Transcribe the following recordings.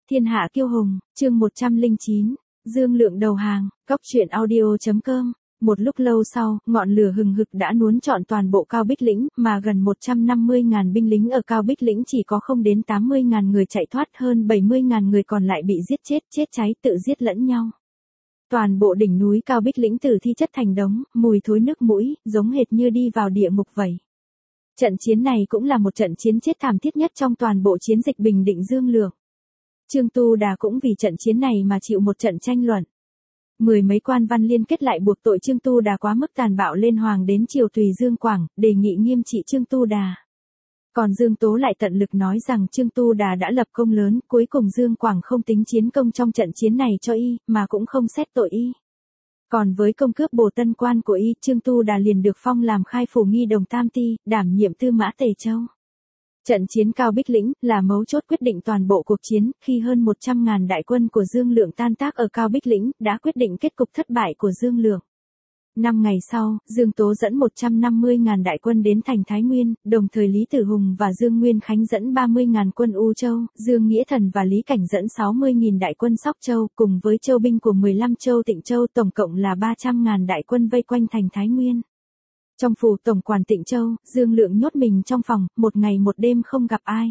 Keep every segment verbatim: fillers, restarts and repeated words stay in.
Thiên hạ kiêu hùng, chương một trăm lẻ chín, Dương Lượng đầu hàng, Cóc truyện audio chấm com. Một lúc lâu sau, ngọn lửa hừng hực đã nuốt trọn toàn bộ Cao Bích Lĩnh, mà gần một trăm năm mươi nghìn binh lính ở Cao Bích Lĩnh chỉ có không đến tám mươi nghìn người chạy thoát, hơn bảy mươi nghìn người còn lại bị giết chết, chết cháy tự giết lẫn nhau. Toàn bộ đỉnh núi Cao Bích Lĩnh tử thi chất thành đống, mùi thối nước mũi, giống hệt như đi vào địa ngục vậy. Trận chiến này cũng là một trận chiến chết thảm thiết nhất trong toàn bộ chiến dịch bình định Dương Lượng. Trương Tu Đà cũng vì trận chiến này mà chịu một trận tranh luận. Mười mấy quan văn liên kết lại buộc tội Trương Tu Đà quá mức tàn bạo lên hoàng đến triều Tùy Dương Quảng, đề nghị nghiêm trị Trương Tu Đà. Còn Dương Tố lại tận lực nói rằng Trương Tu Đà đã lập công lớn, cuối cùng Dương Quảng không tính chiến công trong trận chiến này cho y, mà cũng không xét tội y. Còn với công cướp Bồ Tân Quan của y, Trương Tu Đà liền được phong làm khai phủ nghi đồng tam ti, đảm nhiệm tư mã Tề Châu. Trận chiến Cao Bích Lĩnh là mấu chốt quyết định toàn bộ cuộc chiến, khi hơn một trăm ngàn đại quân của Dương Lượng tan tác ở Cao Bích Lĩnh, đã quyết định kết cục thất bại của Dương Lượng. Năm ngày sau, Dương Tố dẫn một trăm năm mươi nghìn đại quân đến thành Thái Nguyên, đồng thời Lý Tử Hùng và Dương Nguyên Khánh dẫn ba mươi nghìn quân U Châu, Dương Nghĩa Thần và Lý Cảnh dẫn sáu mươi nghìn đại quân Sóc Châu, cùng với châu binh của mười lăm châu Tịnh Châu, tổng cộng là ba trăm nghìn đại quân vây quanh thành Thái Nguyên. Trong phủ tổng quản Tịnh Châu, Dương Lượng nhốt mình trong phòng, một ngày một đêm không gặp ai.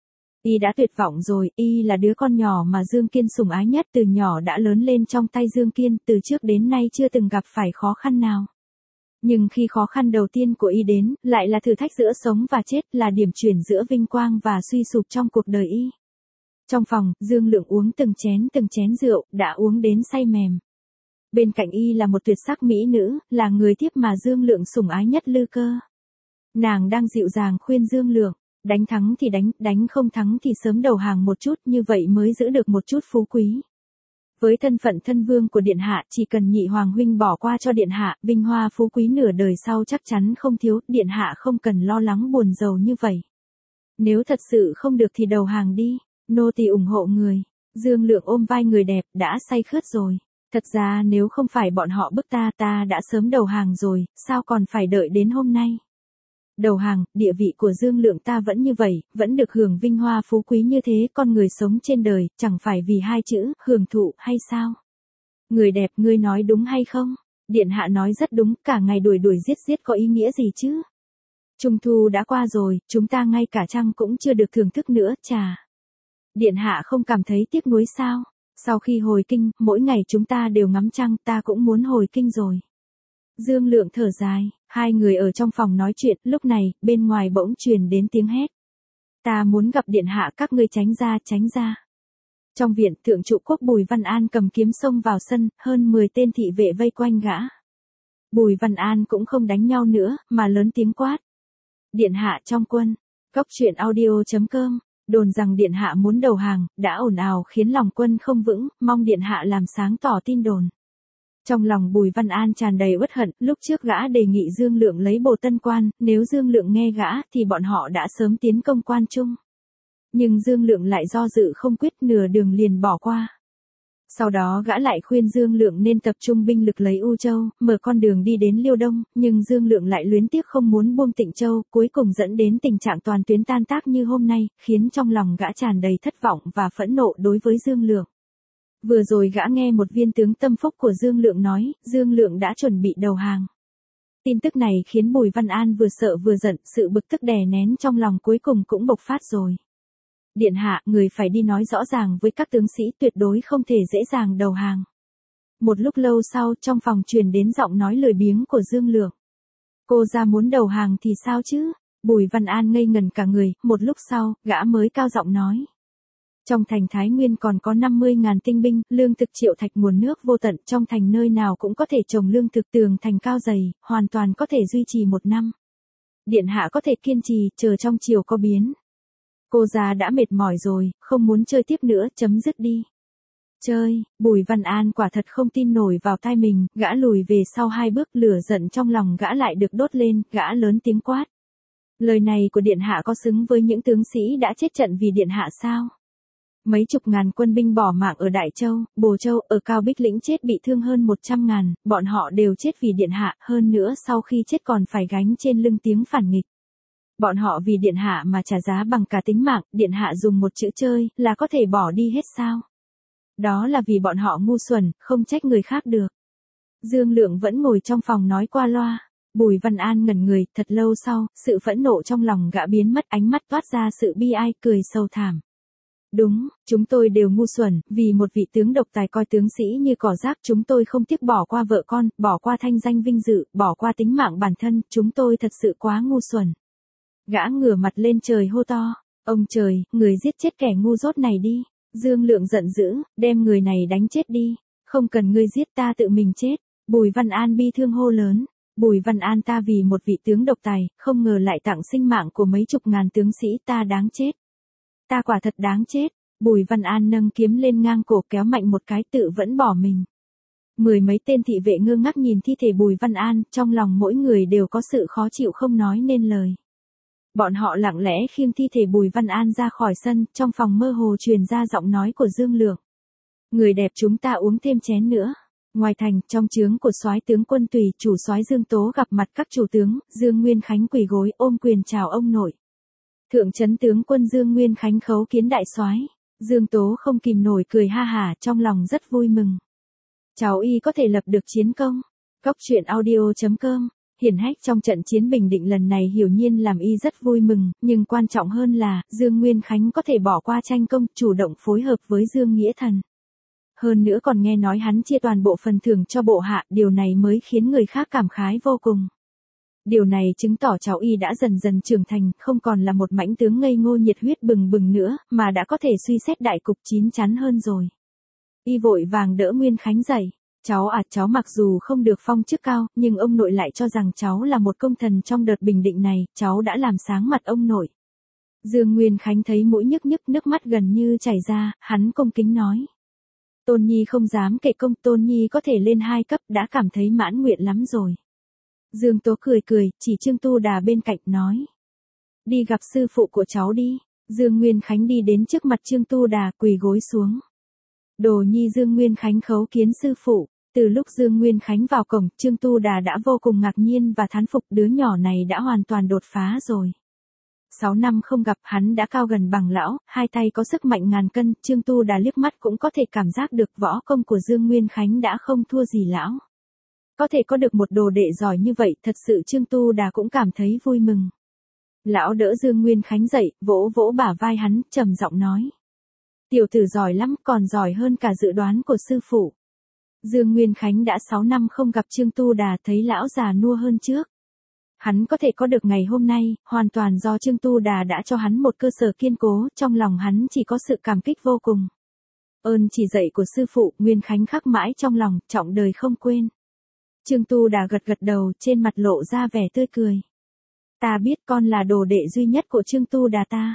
Y đã tuyệt vọng rồi, y là đứa con nhỏ mà Dương Kiên sủng ái nhất, từ nhỏ đã lớn lên trong tay Dương Kiên, từ trước đến nay chưa từng gặp phải khó khăn nào. Nhưng khi khó khăn đầu tiên của y đến, lại là thử thách giữa sống và chết, là điểm chuyển giữa vinh quang và suy sụp trong cuộc đời y. Trong phòng, Dương Lượng uống từng chén từng chén rượu, đã uống đến say mềm. Bên cạnh y là một tuyệt sắc mỹ nữ, là người tiếp mà Dương Lượng sủng ái nhất, Lư Cơ. Nàng đang dịu dàng khuyên Dương Lượng, đánh thắng thì đánh, đánh không thắng thì sớm đầu hàng một chút, như vậy mới giữ được một chút phú quý. Với thân phận thân vương của điện hạ, chỉ cần nhị hoàng huynh bỏ qua cho điện hạ, vinh hoa phú quý nửa đời sau chắc chắn không thiếu, điện hạ không cần lo lắng buồn rầu như vậy. Nếu thật sự không được thì đầu hàng đi, nô tỳ ủng hộ người. Dương Lượng ôm vai người đẹp, đã say khướt rồi. Thật ra nếu không phải bọn họ bức ta, ta đã sớm đầu hàng rồi, sao còn phải đợi đến hôm nay. Đầu hàng, địa vị của Dương Lượng ta vẫn như vậy, vẫn được hưởng vinh hoa phú quý như thế, con người sống trên đời, chẳng phải vì hai chữ, hưởng thụ, hay sao? Người đẹp, ngươi nói đúng hay không? Điện hạ nói rất đúng, cả ngày đuổi đuổi giết giết có ý nghĩa gì chứ? Trung thu đã qua rồi, chúng ta ngay cả trăng cũng chưa được thưởng thức nữa, chà. Điện hạ không cảm thấy tiếc nuối sao? Sau khi hồi kinh, mỗi ngày chúng ta đều ngắm trăng, ta cũng muốn hồi kinh rồi. Dương Lượng thở dài, hai người ở trong phòng nói chuyện, lúc này, bên ngoài bỗng truyền đến tiếng hét. Ta muốn gặp điện hạ, các ngươi tránh ra, tránh ra. Trong viện, thượng trụ quốc Bùi Văn An cầm kiếm xông vào sân, hơn mười tên thị vệ vây quanh gã. Bùi Văn An cũng không đánh nhau nữa, mà lớn tiếng quát. Điện hạ trong quân. Cóc truyện audio chấm com. Đồn rằng điện hạ muốn đầu hàng, đã ồn ào khiến lòng quân không vững, mong điện hạ làm sáng tỏ tin đồn. Trong lòng Bùi Văn An tràn đầy uất hận, lúc trước gã đề nghị Dương Lượng lấy Bồ Tân Quan, nếu Dương Lượng nghe gã thì bọn họ đã sớm tiến công Quan Trung. Nhưng Dương Lượng lại do dự không quyết, nửa đường liền bỏ qua. Sau đó gã lại khuyên Dương Lượng nên tập trung binh lực lấy U Châu, mở con đường đi đến Liêu Đông, nhưng Dương Lượng lại luyến tiếc không muốn buông Tịnh Châu, cuối cùng dẫn đến tình trạng toàn tuyến tan tác như hôm nay, khiến trong lòng gã tràn đầy thất vọng và phẫn nộ đối với Dương Lượng. Vừa rồi gã nghe một viên tướng tâm phúc của Dương Lượng nói, Dương Lượng đã chuẩn bị đầu hàng. Tin tức này khiến Bùi Văn An vừa sợ vừa giận, sự bực tức đè nén trong lòng cuối cùng cũng bộc phát rồi. Điện hạ, người phải đi nói rõ ràng với các tướng sĩ, tuyệt đối không thể dễ dàng đầu hàng. Một lúc lâu sau, trong phòng truyền đến giọng nói lười biếng của Dương Lượng. Cô ra muốn đầu hàng thì sao chứ? Bùi Văn An ngây ngần cả người, một lúc sau, gã mới cao giọng nói. Trong thành Thái Nguyên còn có năm mươi nghìn tinh binh, lương thực triệu thạch, nguồn nước vô tận, trong thành nơi nào cũng có thể trồng lương thực, tường thành cao dày, hoàn toàn có thể duy trì một năm. Điện hạ có thể kiên trì, chờ trong chiều có biến. Cô già đã mệt mỏi rồi, không muốn chơi tiếp nữa, chấm dứt đi. Chơi, Bùi Văn An quả thật không tin nổi vào tai mình, gã lùi về sau hai bước, lửa giận trong lòng gã lại được đốt lên, gã lớn tiếng quát. Lời này của điện hạ có xứng với những tướng sĩ đã chết trận vì điện hạ sao? Mấy chục ngàn quân binh bỏ mạng ở Đại Châu, Bồ Châu, ở Cao Bích Lĩnh chết bị thương hơn một trăm ngàn, bọn họ đều chết vì điện hạ, hơn nữa sau khi chết còn phải gánh trên lưng tiếng phản nghịch. Bọn họ vì điện hạ mà trả giá bằng cả tính mạng, điện hạ dùng một chữ chơi, là có thể bỏ đi hết sao? Đó là vì bọn họ ngu xuẩn, không trách người khác được. Dương Lượng vẫn ngồi trong phòng nói qua loa. Bùi Văn An ngẩn người, thật lâu sau, sự phẫn nộ trong lòng gã biến mất, ánh mắt toát ra sự bi ai, cười sâu thảm. Đúng, chúng tôi đều ngu xuẩn, vì một vị tướng độc tài coi tướng sĩ như cỏ rác, chúng tôi không tiếc bỏ qua vợ con, bỏ qua thanh danh vinh dự, bỏ qua tính mạng bản thân, chúng tôi thật sự quá ngu xuẩn. Gã ngửa mặt lên trời hô to, ông trời, người giết chết kẻ ngu dốt này đi. Dương Lượng giận dữ, đem người này đánh chết đi, không cần ngươi giết, ta tự mình chết. Bùi Văn An bi thương hô lớn. Bùi Văn An, ta vì một vị tướng độc tài, không ngờ lại tặng sinh mạng của mấy chục ngàn tướng sĩ, ta đáng chết. Ta quả thật đáng chết. Bùi Văn An nâng kiếm lên ngang cổ, kéo mạnh một cái, tự vẫn bỏ mình. Mười mấy tên thị vệ ngơ ngác nhìn thi thể Bùi Văn An, trong lòng mỗi người đều có sự khó chịu không nói nên lời. Bọn họ lặng lẽ khiêng thi thể Bùi Văn An ra khỏi sân, trong phòng mơ hồ truyền ra giọng nói của Dương Lượng. Người đẹp, chúng ta uống thêm chén nữa. Ngoài thành, trong trướng của soái tướng quân Tùy, chủ soái Dương Tố gặp mặt các chủ tướng, Dương Nguyên Khánh quỳ gối ôm quyền chào ông nội. Thượng trấn tướng quân Dương Nguyên Khánh khấu kiến đại soái. Dương Tố không kìm nổi cười ha hả, trong lòng rất vui mừng. Cháu y có thể lập được chiến công. Cóc truyện audio chấm com. Hiển hách trong trận chiến Bình Định lần này hiển nhiên làm y rất vui mừng, nhưng quan trọng hơn là, Dương Nguyên Khánh có thể bỏ qua tranh công, chủ động phối hợp với Dương Nghĩa Thần. Hơn nữa còn nghe nói hắn chia toàn bộ phần thưởng cho bộ hạ, điều này mới khiến người khác cảm khái vô cùng. Điều này chứng tỏ cháu y đã dần dần trưởng thành, không còn là một mãnh tướng ngây ngô nhiệt huyết bừng bừng nữa, mà đã có thể suy xét đại cục chín chắn hơn rồi. Y vội vàng đỡ Nguyên Khánh dậy. Cháu à, cháu mặc dù không được phong chức cao, nhưng ông nội lại cho rằng cháu là một công thần trong đợt Bình Định này, cháu đã làm sáng mặt ông nội. Dương Nguyên Khánh thấy mũi nhức nhức, nước mắt gần như chảy ra, hắn cung kính nói. Tôn Nhi không dám kể công, Tôn Nhi có thể lên hai cấp, đã cảm thấy mãn nguyện lắm rồi. Dương Tố cười cười, chỉ Trương Tu Đà bên cạnh nói. Đi gặp sư phụ của cháu đi. Dương Nguyên Khánh đi đến trước mặt Trương Tu Đà, quỳ gối xuống. Đồ nhi Dương Nguyên Khánh khấu kiến sư phụ. Từ lúc Dương Nguyên Khánh vào cổng, Trương Tu Đà đã vô cùng ngạc nhiên và thán phục, đứa nhỏ này đã hoàn toàn đột phá rồi. Sáu năm không gặp, hắn đã cao gần bằng lão, hai tay có sức mạnh ngàn cân, Trương Tu Đà liếc mắt cũng có thể cảm giác được võ công của Dương Nguyên Khánh đã không thua gì lão. Có thể có được một đồ đệ giỏi như vậy, thật sự Trương Tu Đà cũng cảm thấy vui mừng. Lão đỡ Dương Nguyên Khánh dậy, vỗ vỗ bả vai hắn, trầm giọng nói. Tiểu tử giỏi lắm, còn giỏi hơn cả dự đoán của sư phụ. Dương Nguyên Khánh đã sáu năm không gặp Trương Tu Đà, thấy lão già nua hơn trước. Hắn có thể có được ngày hôm nay, hoàn toàn do Trương Tu Đà đã cho hắn một cơ sở kiên cố, trong lòng hắn chỉ có sự cảm kích vô cùng. Ơn chỉ dạy của sư phụ, Nguyên Khánh khắc mãi trong lòng, trọng đời không quên. Trương Tu Đà gật gật đầu, trên mặt lộ ra vẻ tươi cười. Ta biết con là đồ đệ duy nhất của Trương Tu Đà ta.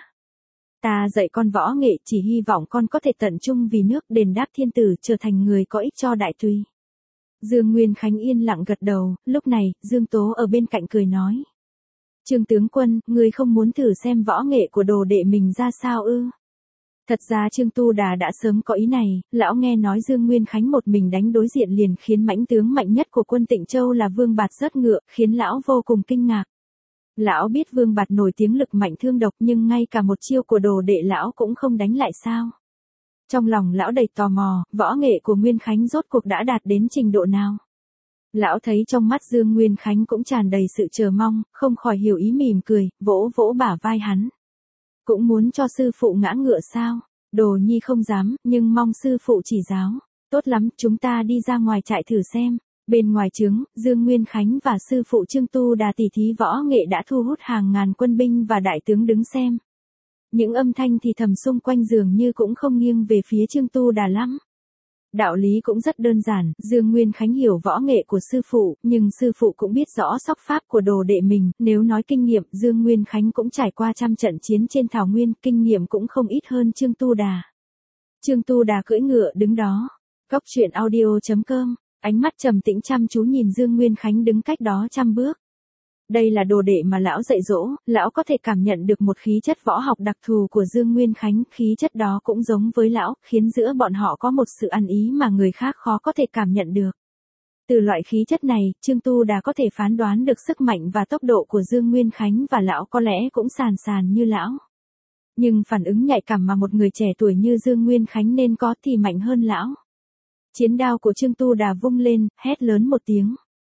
Ta dạy con võ nghệ, chỉ hy vọng con có thể tận trung vì nước, đền đáp thiên tử, trở thành người có ích cho đại tùy. Dương Nguyên Khánh yên lặng gật đầu, lúc này, Dương Tố ở bên cạnh cười nói. Trương tướng quân, ngươi không muốn thử xem võ nghệ của đồ đệ mình ra sao ư? Thật ra Trương Tu Đà đã sớm có ý này, lão nghe nói Dương Nguyên Khánh một mình đánh đối diện liền khiến mãnh tướng mạnh nhất của quân Tịnh Châu là Vương Bạt rớt ngựa, khiến lão vô cùng kinh ngạc. Lão biết Vương Bạt nổi tiếng lực mạnh thương độc, nhưng ngay cả một chiêu của đồ đệ lão cũng không đánh lại sao? Trong lòng lão đầy tò mò, võ nghệ của Nguyên Khánh rốt cuộc đã đạt đến trình độ nào? Lão thấy trong mắt Dương Nguyên Khánh cũng tràn đầy sự chờ mong, không khỏi hiểu ý mỉm cười, vỗ vỗ bả vai hắn. Cũng muốn cho sư phụ ngã ngựa sao? Đồ nhi không dám, nhưng mong sư phụ chỉ giáo. Tốt lắm, chúng ta đi ra ngoài trại thử xem. Bên ngoài trướng, Dương Nguyên Khánh và sư phụ Trương Tu Đà tỉ thí võ nghệ đã thu hút hàng ngàn quân binh và đại tướng đứng xem. Những âm thanh thì thầm xung quanh dường như cũng không nghiêng về phía Trương Tu Đà lắm. Đạo lý cũng rất đơn giản, Dương Nguyên Khánh hiểu võ nghệ của sư phụ, nhưng sư phụ cũng biết rõ sóc pháp của đồ đệ mình, nếu nói kinh nghiệm, Dương Nguyên Khánh cũng trải qua trăm trận chiến trên thảo nguyên, kinh nghiệm cũng không ít hơn Trương Tu Đà. Trương Tu Đà cưỡi ngựa đứng đó. Cóc truyện audio chấm com, ánh mắt trầm tĩnh chăm chú nhìn Dương Nguyên Khánh đứng cách đó trăm bước. Đây là đồ đệ mà lão dạy dỗ, lão có thể cảm nhận được một khí chất võ học đặc thù của Dương Nguyên Khánh, khí chất đó cũng giống với lão, khiến giữa bọn họ có một sự ăn ý mà người khác khó có thể cảm nhận được. Từ loại khí chất này, Trương Tu Đà có thể phán đoán được sức mạnh và tốc độ của Dương Nguyên Khánh và lão có lẽ cũng sàn sàn như lão. Nhưng phản ứng nhạy cảm mà một người trẻ tuổi như Dương Nguyên Khánh nên có thì mạnh hơn lão. Chiến đao của Trương Tu Đà vung lên, hét lớn một tiếng.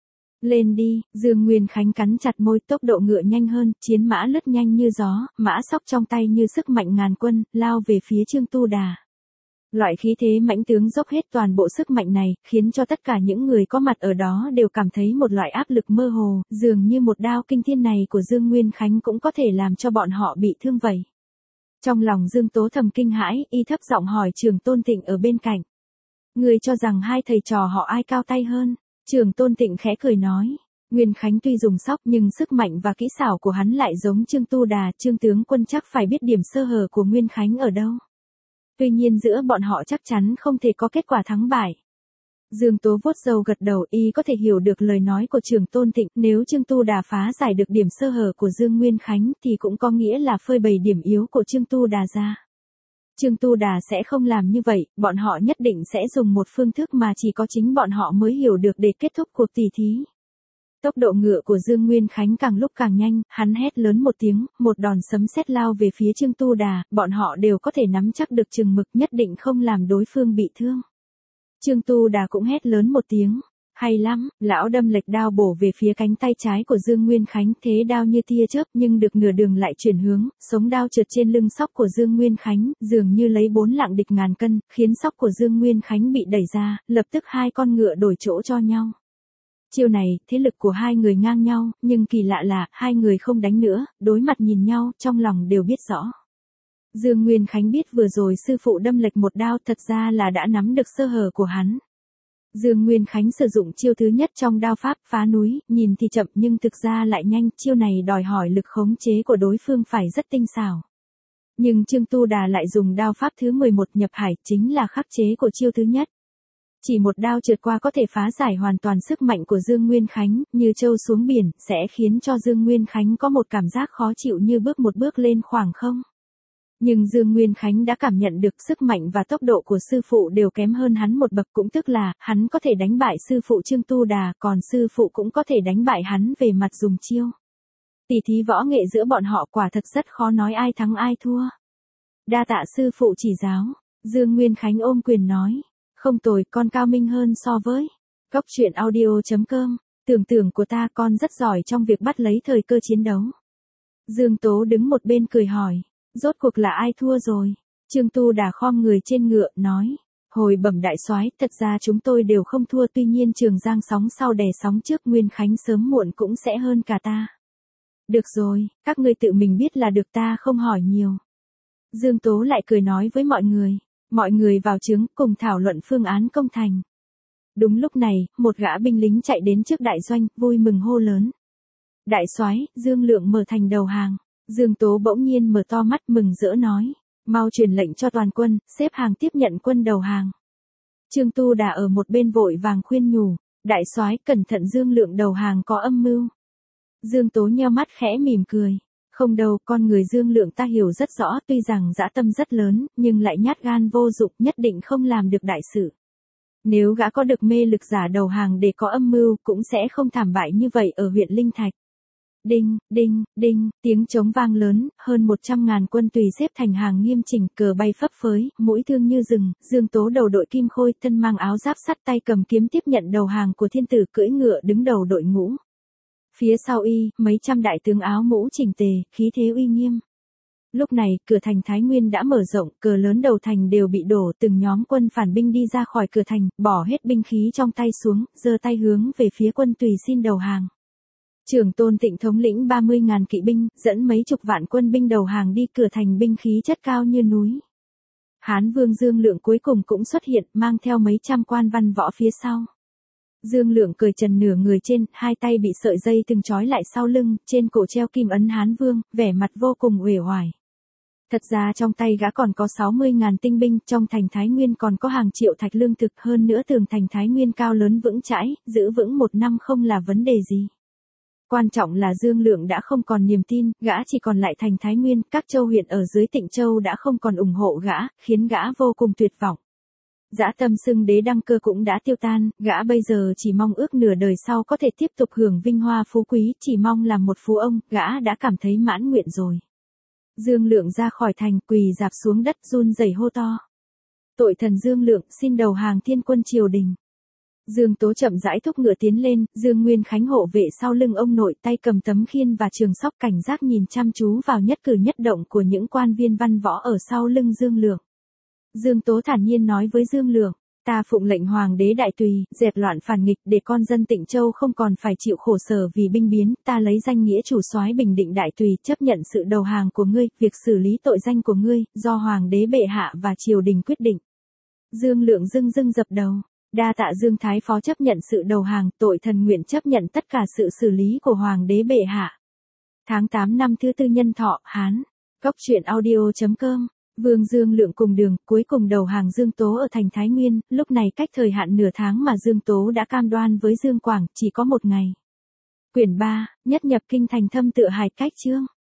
Lên đi, Dương Nguyên Khánh cắn chặt môi, tốc độ ngựa nhanh hơn, chiến mã lướt nhanh như gió, mã sóc trong tay như sức mạnh ngàn quân, lao về phía Trương Tu Đà. Loại khí thế mãnh tướng dốc hết toàn bộ sức mạnh này, khiến cho tất cả những người có mặt ở đó đều cảm thấy một loại áp lực mơ hồ, dường như một đao kinh thiên này của Dương Nguyên Khánh cũng có thể làm cho bọn họ bị thương vậy. Trong lòng Dương Tố thầm kinh hãi, y thấp giọng hỏi Trường Tôn Tịnh ở bên cạnh. Người cho rằng hai thầy trò họ ai cao tay hơn? Trường Tôn Tịnh khẽ cười nói. Nguyên Khánh tuy dùng sóc nhưng sức mạnh và kỹ xảo của hắn lại giống Trương Tu Đà, Trương tướng quân chắc phải biết điểm sơ hở của Nguyên Khánh ở đâu. Tuy nhiên giữa bọn họ chắc chắn không thể có kết quả thắng bại. Dương Tố vuốt râu gật đầu, y có thể hiểu được lời nói của Trường Tôn Tịnh, nếu Trương Tu Đà phá giải được điểm sơ hở của Dương Nguyên Khánh thì cũng có nghĩa là phơi bày điểm yếu của Trương Tu Đà ra. Trương Tu Đà sẽ không làm như vậy, bọn họ nhất định sẽ dùng một phương thức mà chỉ có chính bọn họ mới hiểu được để kết thúc cuộc tỉ thí. Tốc độ ngựa của Dương Nguyên Khánh càng lúc càng nhanh, hắn hét lớn một tiếng, một đòn sấm sét lao về phía Trương Tu Đà, bọn họ đều có thể nắm chắc được chừng mực, nhất định không làm đối phương bị thương. Trương Tu Đà cũng hét lớn một tiếng. Hay lắm, lão đâm lệch đao bổ về phía cánh tay trái của Dương Nguyên Khánh, thế đao như tia chớp nhưng được nửa đường lại chuyển hướng, sống đao trượt trên lưng sóc của Dương Nguyên Khánh, dường như lấy bốn lạng địch ngàn cân, khiến sóc của Dương Nguyên Khánh bị đẩy ra, lập tức hai con ngựa đổi chỗ cho nhau. Chiêu này, thế lực của hai người ngang nhau, nhưng kỳ lạ là, hai người không đánh nữa, đối mặt nhìn nhau, trong lòng đều biết rõ. Dương Nguyên Khánh biết vừa rồi sư phụ đâm lệch một đao thật ra là đã nắm được sơ hở của hắn. Dương Nguyên Khánh sử dụng chiêu thứ nhất trong đao pháp phá núi, nhìn thì chậm nhưng thực ra lại nhanh, chiêu này đòi hỏi lực khống chế của đối phương phải rất tinh xảo. Nhưng Trương Tu Đà lại dùng đao pháp thứ mười một nhập hải, chính là khắc chế của chiêu thứ nhất. Chỉ một đao trượt qua có thể phá giải hoàn toàn sức mạnh của Dương Nguyên Khánh, như trâu xuống biển, sẽ khiến cho Dương Nguyên Khánh có một cảm giác khó chịu như bước một bước lên khoảng không. Nhưng Dương Nguyên Khánh đã cảm nhận được sức mạnh và tốc độ của sư phụ đều kém hơn hắn một bậc, cũng tức là, hắn có thể đánh bại sư phụ Trương Tu Đà, còn sư phụ cũng có thể đánh bại hắn về mặt dùng chiêu. Tỷ thí võ nghệ giữa bọn họ quả thật rất khó nói ai thắng ai thua. Đa tạ sư phụ chỉ giáo, Dương Nguyên Khánh ôm quyền nói. Không tồi, con cao minh hơn so với. Cóc truyện audio chấm com, tưởng tượng của ta con rất giỏi trong việc bắt lấy thời cơ chiến đấu. Dương Tố đứng một bên cười hỏi. Rốt cuộc là ai thua rồi? Trương Tu Đà khom người trên ngựa, nói. Hồi bẩm đại soái, thật ra chúng tôi đều không thua, tuy nhiên Trường Giang sóng sau đè sóng trước, Nguyên Khánh sớm muộn cũng sẽ hơn cả ta. Được rồi, các ngươi tự mình biết là được, ta không hỏi nhiều. Dương Tố lại cười nói với mọi người. Mọi người vào trướng, cùng thảo luận phương án công thành. Đúng lúc này, một gã binh lính chạy đến trước đại doanh, vui mừng hô lớn. Đại soái, Dương Lượng mở thành đầu hàng. Dương Tố bỗng nhiên mở to mắt mừng rỡ nói. Mau truyền lệnh cho toàn quân, xếp hàng tiếp nhận quân đầu hàng. Trương Tu Đà ở một bên vội vàng khuyên nhủ. Đại soái, cẩn thận, Dương Lượng đầu hàng có âm mưu. Dương Tố nheo mắt khẽ mỉm cười. Không đâu, con người Dương Lượng ta hiểu rất rõ, tuy rằng dã tâm rất lớn, nhưng lại nhát gan vô dụng, nhất định không làm được đại sự. Nếu gã có được mê lực giả đầu hàng để có âm mưu, cũng sẽ không thảm bại như vậy ở huyện Linh Thạch. Đinh, đinh, đinh, tiếng trống vang lớn, hơn một trăm ngàn quân tùy xếp thành hàng nghiêm chỉnh, cờ bay phấp phới, mũi thương như rừng, Dương Tố đầu đội kim khôi, thân mang áo giáp sắt, tay cầm kiếm tiếp nhận đầu hàng của thiên tử, cưỡi ngựa đứng đầu đội ngũ. Phía sau y, mấy trăm đại tướng áo mũ chỉnh tề, khí thế uy nghiêm. Lúc này, cửa thành Thái Nguyên đã mở rộng, cờ lớn đầu thành đều bị đổ, từng nhóm quân phản binh đi ra khỏi cửa thành, bỏ hết binh khí trong tay xuống, giơ tay hướng về phía quân tùy xin đầu hàng. Trường Tôn Tịnh thống lĩnh ba mươi ngàn kỵ binh, dẫn mấy chục vạn quân binh đầu hàng đi, cửa thành binh khí chất cao như núi. Hán Vương Dương Lượng cuối cùng cũng xuất hiện, mang theo mấy trăm quan văn võ phía sau. Dương Lượng cởi trần nửa người trên, hai tay bị sợi dây từng trói lại sau lưng, trên cổ treo kim ấn Hán Vương, vẻ mặt vô cùng uể oải. Thật ra trong tay gã còn có sáu mươi ngàn tinh binh, trong thành Thái Nguyên còn có hàng triệu thạch lương thực, hơn nữa tường thành Thái Nguyên cao lớn vững chãi, giữ vững một năm không là vấn đề gì. Quan trọng là Dương Lượng đã không còn niềm tin, gã chỉ còn lại thành Thái Nguyên, các châu huyện ở dưới Tịnh Châu đã không còn ủng hộ gã, khiến gã vô cùng tuyệt vọng. Dã tâm xưng đế đăng cơ cũng đã tiêu tan, gã bây giờ chỉ mong ước nửa đời sau có thể tiếp tục hưởng vinh hoa phú quý, chỉ mong làm một phú ông, gã đã cảm thấy mãn nguyện rồi. Dương Lượng ra khỏi thành, quỳ rạp xuống đất run rẩy hô to. Tội thần Dương Lượng xin đầu hàng thiên quân triều đình. Dương Tố chậm rãi thúc ngựa tiến lên, Dương Nguyên Khánh hộ vệ sau lưng ông nội, tay cầm tấm khiên và trường sóc cảnh giác nhìn chăm chú vào nhất cử nhất động của những quan viên văn võ ở sau lưng Dương Lượng. Dương Tố thản nhiên nói với Dương Lượng, ta phụng lệnh hoàng đế đại tùy, dẹp loạn phản nghịch để con dân Tịnh Châu không còn phải chịu khổ sở vì binh biến, ta lấy danh nghĩa chủ soái Bình Định đại tùy chấp nhận sự đầu hàng của ngươi, việc xử lý tội danh của ngươi, do hoàng đế bệ hạ và triều đình quyết định. Dương Lượng dưng dưng dập đầu, đa tạ Dương Thái Phó chấp nhận sự đầu hàng, tội thần nguyện chấp nhận tất cả sự xử lý của hoàng đế bệ hạ. Tháng tám năm thứ tư Nhân Thọ, Hán. Cốc truyện audio chấm com. Vương Dương Lượng cùng đường, cuối cùng đầu hàng Dương Tố ở thành Thái Nguyên, lúc này cách thời hạn nửa tháng mà Dương Tố đã cam đoan với Dương Quảng, chỉ có một ngày. Quyển ba, nhất nhập kinh thành thâm tự hài cách chương.